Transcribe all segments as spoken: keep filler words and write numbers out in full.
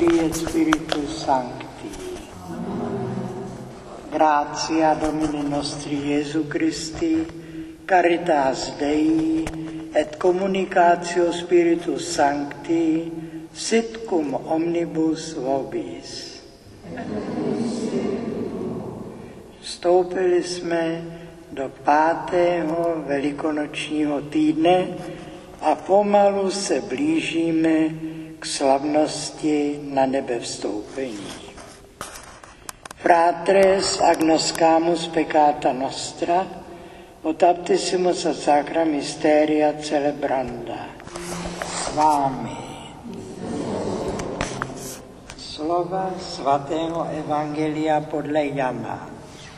Filii et Spiritus Sancti. Gratia Domini nostri Iesu Christi, caritas Dei, et communicatio Spiritus Sancti, sit cum omnibus vobis. Vstoupili jsme do pátého velikonočního týdne a pomalu se blížíme k slavnosti na nebe vstoupení. Fratres agnoscamus peccata nostra, ut aptissimus ad sacra mysteria celebranda. S vámi slova svatého evangelia podle Jana.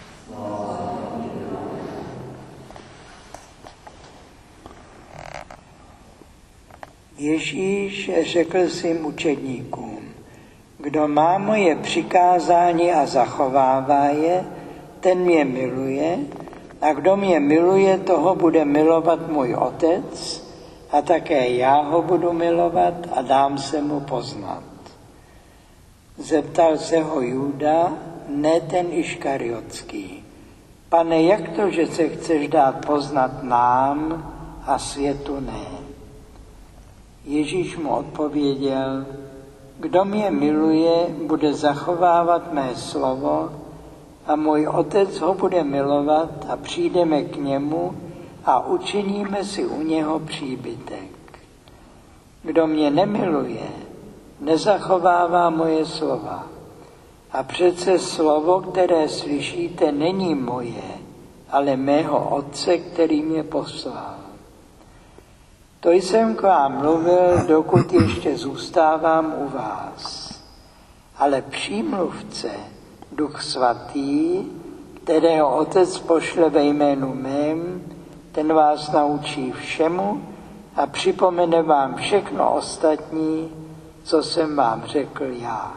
Ježíš řekl svým učedníkům: kdo má moje přikázání a zachovává je, ten mě miluje, a kdo mě miluje, toho bude milovat můj Otec, a také já ho budu milovat a dám se mu poznat. Zeptal se ho Juda, ne ten Iškariotský: Pane, jak to, že se chceš dát poznat nám a světu ne? Ježíš mu odpověděl: kdo mě miluje, bude zachovávat mé slovo a můj Otec ho bude milovat a přijdeme k němu a učiníme si u něho příbytek. Kdo mě nemiluje, nezachovává moje slova. A přece slovo, které slyšíte, není moje, ale mého Otce, který mě poslal. To jsem k vám mluvil, dokud ještě zůstávám u vás. Ale přímluvce, Duch Svatý, kterého Otec pošle ve jménu mém, ten vás naučí všemu a připomene vám všechno ostatní, co jsem vám řekl já.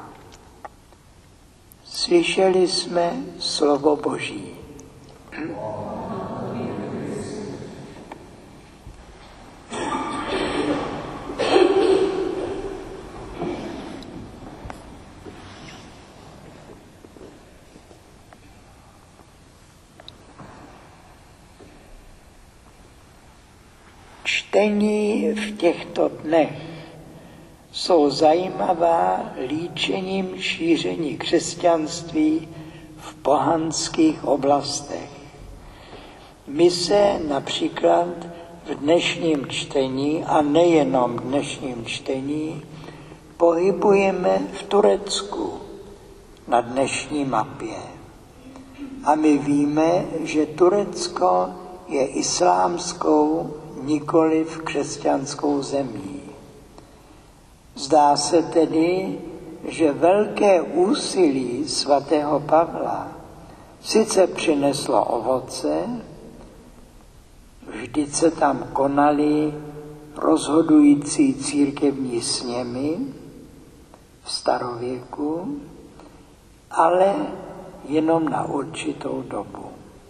Slyšeli jsme slovo Boží. Čtení v těchto dnech jsou zajímavá líčením šíření křesťanství v pohanských oblastech. My se například v dnešním čtení, a nejenom v dnešním čtení, pohybujeme v Turecku na dnešní mapě. A my víme, že Turecko je islámskou, nikoliv křesťanskou zemí. Zdá se tedy, že velké úsilí svatého Pavla sice přineslo ovoce, vždyť se tam konaly rozhodující církevní sněmy v starověku, ale jenom na určitou dobu.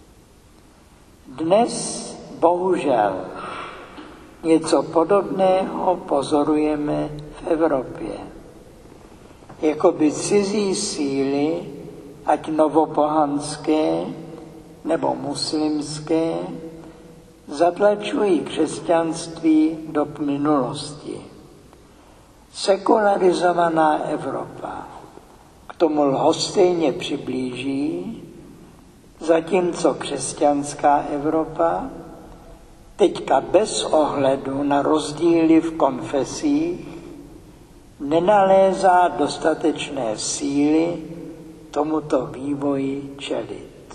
Dnes bohužel něco podobného pozorujeme v Evropě. Jakoby cizí síly, ať novopohanské nebo muslimské, zatlačují křesťanství do minulosti. Sekularizovaná Evropa k tomu lhostejně přiblíží, zatímco křesťanská Evropa teďka bez ohledu na rozdíly v konfesích nenalézá dostatečné síly tomuto vývoji čelit.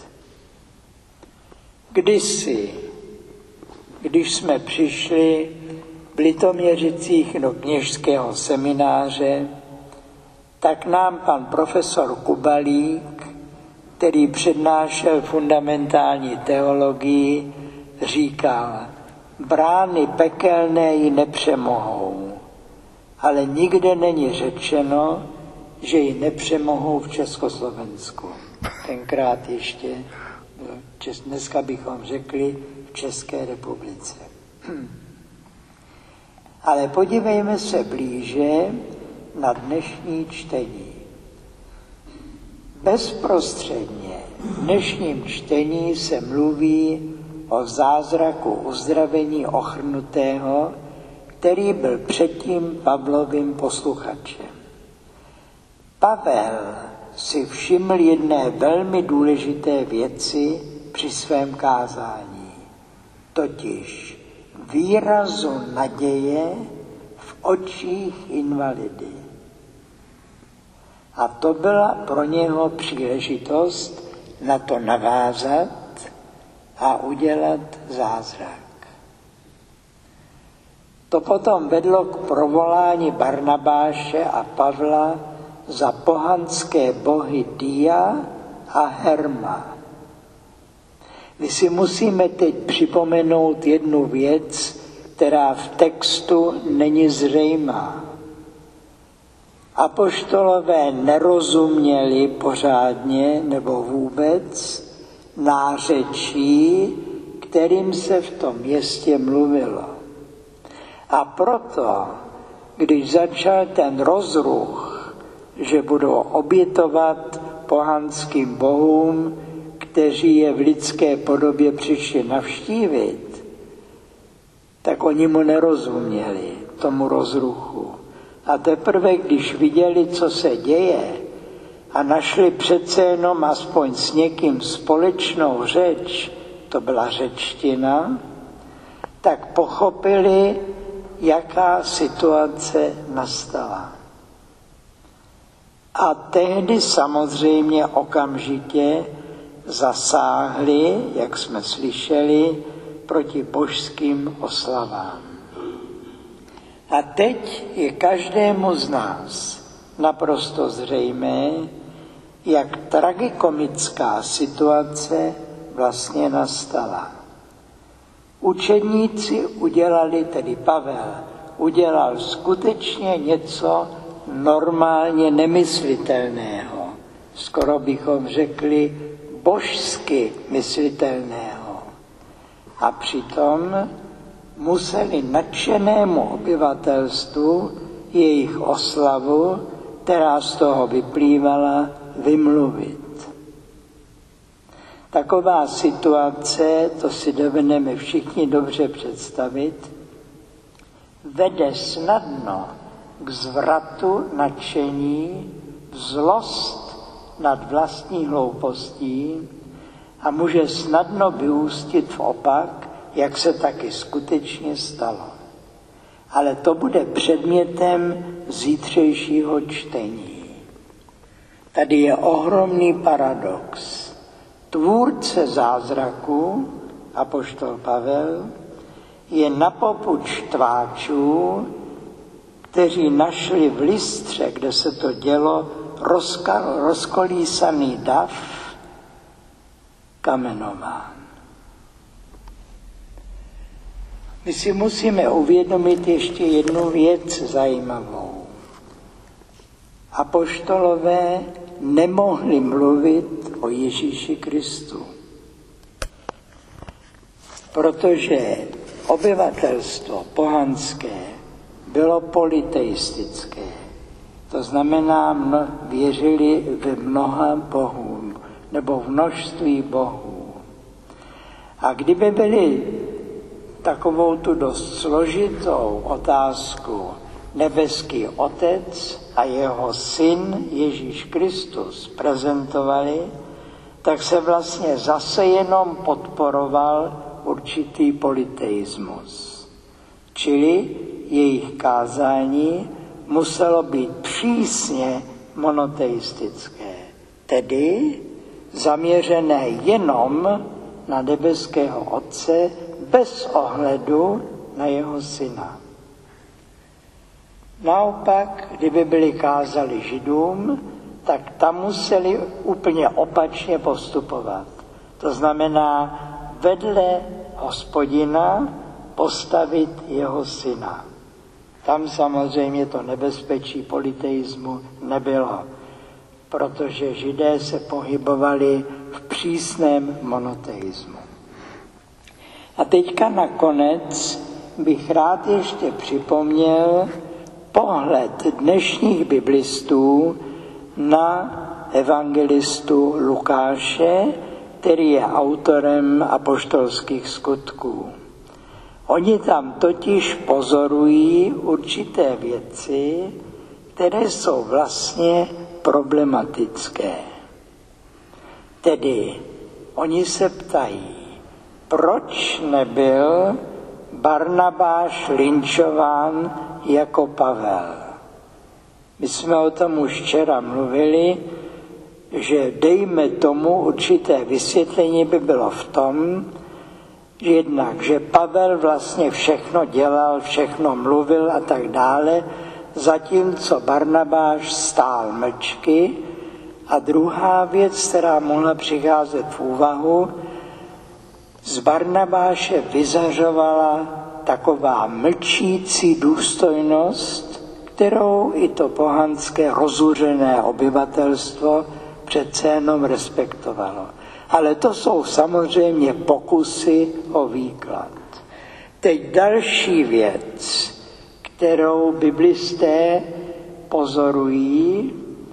Kdysi, když jsme přišli v Litoměřicích do kněžského semináře, tak nám pan profesor Kubalík, který přednášel fundamentální teologii, říkal: brány pekelné ji nepřemohou, ale nikde není řečeno, že ji nepřemohou v Československu. Tenkrát ještě, dneska bychom řekli, v České republice. Ale podívejme se blíže na dnešní čtení. Bezprostředně v dnešním čtení se mluví o zázraku uzdravení ochrnutého, který byl předtím Pavlovým posluchačem. Pavel si všiml jedné velmi důležité věci při svém kázání, totiž výrazu naděje v očích invalidy. A to byla pro něho příležitost na to navázat a udělat zázrak. To potom vedlo k provolání Barnabáše a Pavla za pohanské bohy Dia a Herma. My si musíme teď připomenout jednu věc, která v textu není zřejmá. Apoštolové nerozuměli pořádně nebo vůbec nářečí, kterým se v tom městě mluvilo. A proto, když začal ten rozruch, že budou obětovat pohanským bohům, kteří je v lidské podobě přišli navštívit, tak oni mu nerozuměli, tomu rozruchu. A teprve, když viděli, co se děje a našli přece jenom aspoň s někým společnou řeč, to byla řečtina, tak pochopili, jaká situace nastala. A tehdy samozřejmě okamžitě zasáhli, jak jsme slyšeli, proti božským oslavám. A teď je každému z nás naprosto zřejmé, jak tragikomická situace vlastně nastala. Učedníci udělali, tedy Pavel, udělal skutečně něco normálně nemyslitelného. Skoro bychom řekli božsky myslitelného. A přitom museli nadšenému obyvatelstvu jejich oslavu, která z toho vyplývala, vymluvit. Taková situace, to si dovedeme všichni dobře představit, vede snadno k zvratu nadšení, zlost nad vlastní hloupostí a může snadno vyústit v opak, jak se taky skutečně stalo. Ale to bude předmětem zítřejšího čtení. Tady je ohromný paradox. Tvůrce zázraku, apoštol Pavel, je na popuč štváčů, kteří našli v Lystře, kde se to dělo, rozka, rozkolísaný dav kamenován. My si musíme uvědomit ještě jednu věc zajímavou. Apoštolové nemohli mluvit o Ježíši Kristu, protože obyvatelstvo pohanské bylo polyteistické. To znamená, mno, věřili v mnoha bohů, nebo v množství bohů. A kdyby byli takovou tu dost složitou otázku nebeský Otec a jeho syn Ježíš Kristus prezentovali, tak se vlastně zase jenom podporoval určitý polyteismus. Čili jejich kázání muselo být přísně monoteistické, tedy zaměřené jenom na nebeského Otce bez ohledu na jeho syna. Naopak, kdyby byli kázali Židům, tak tam museli úplně opačně postupovat. To znamená vedle Hospodina postavit jeho syna. Tam samozřejmě to nebezpečí polyteismu nebylo, protože Židé se pohybovali v přísném monoteismu. A teďka nakonec bych rád ještě připomněl pohled dnešních biblistů na evangelistu Lukáše, který je autorem apoštolských skutků. Oni tam totiž pozorují určité věci, které jsou vlastně problematické. Tedy oni se ptají, proč nebyl Barnabáš lynčován jako Pavel. My jsme o tom už včera mluvili, že dejme tomu určité vysvětlení by bylo v tom, že jednak, že Pavel vlastně všechno dělal, všechno mluvil a tak dále, zatímco Barnabáš stál mlčky. A druhá věc, která mohla přicházet v úvahu, z Barnabáše vyzařovala taková mlčící důstojnost, kterou i to pohanské rozuřené obyvatelstvo přece jenom respektovalo. Ale to jsou samozřejmě pokusy o výklad. Teď další věc, kterou biblisté pozorují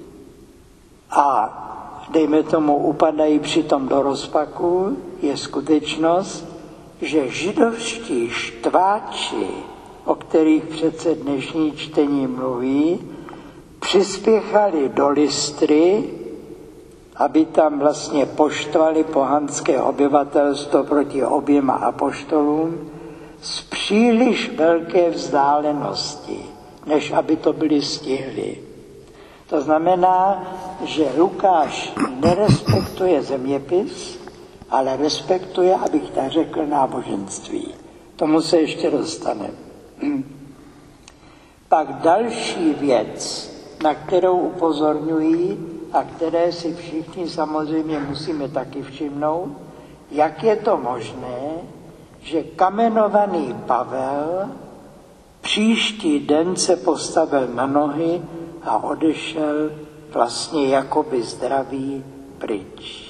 a dejme tomu upadají přitom do rozpaku, je skutečnost, že židovští štváči, o kterých přece dnešní čtení mluví, přispěchali do Lystry, aby tam vlastně poštvali pohanské obyvatelstvo proti oběma apoštolům z příliš velké vzdálenosti, než aby to byli stihli. To znamená, že Lukáš nerespektuje zeměpis, ale respektuje, abych tak řekl, náboženství. Tomu se ještě dostaneme. Pak další věc, na kterou upozorňují a které si všichni samozřejmě musíme taky všimnout, jak je to možné, že kamenovaný Pavel příští den se postavil na nohy a odešel vlastně jakoby zdravý pryč.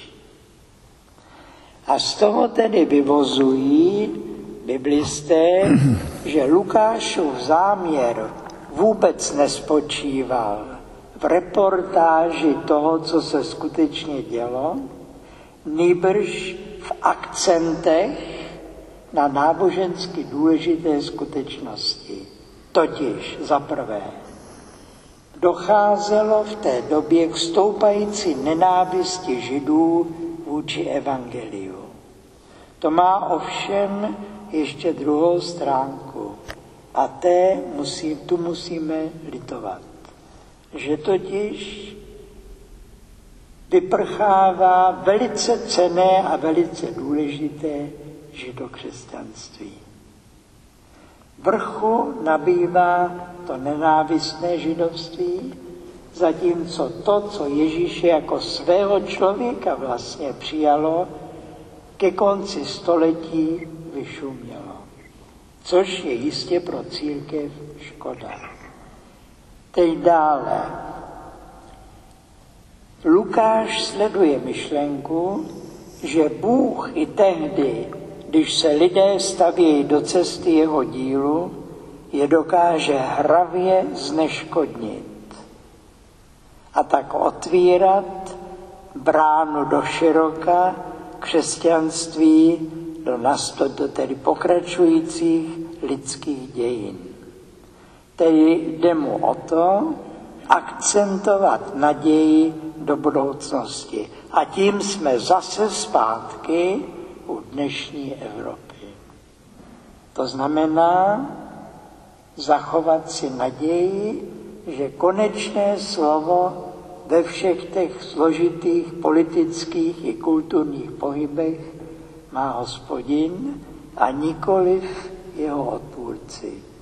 A z toho tedy vyvozují biblisté, že Lukášův záměr vůbec nespočíval v reportáži toho, co se skutečně dělo, nýbrž v akcentech na nábožensky důležité skutečnosti. Totiž za prvé, docházelo v té době k stoupající nenávisti Židů vůči evangeliu. To má ovšem ještě druhou stránku a té musí, tu musíme litovat. Že totiž vyprchává velice cenné a velice důležité židokřesťanství. Vrchu nabývá to nenávistné židovství, zatímco to, co Ježíše jako svého člověka vlastně přijalo, ke konci století vyšumělo. Což je jistě pro církev škoda. Teď dále. Lukáš sleduje myšlenku, že Bůh i tehdy, když se lidé stavějí do cesty jeho dílu, je dokáže hravě zneškodnit a tak otvírat bránu do široka křesťanství do, nasto, do tedy pokračujících lidských dějin. Tedy jde mu o to akcentovat naději do budoucnosti. A tím jsme zase zpátky u dnešní Evropy. To znamená zachovat si naději, že konečné slovo ve všech těch složitých politických i kulturních pohybech má Hospodin a nikoliv jeho odpůrci.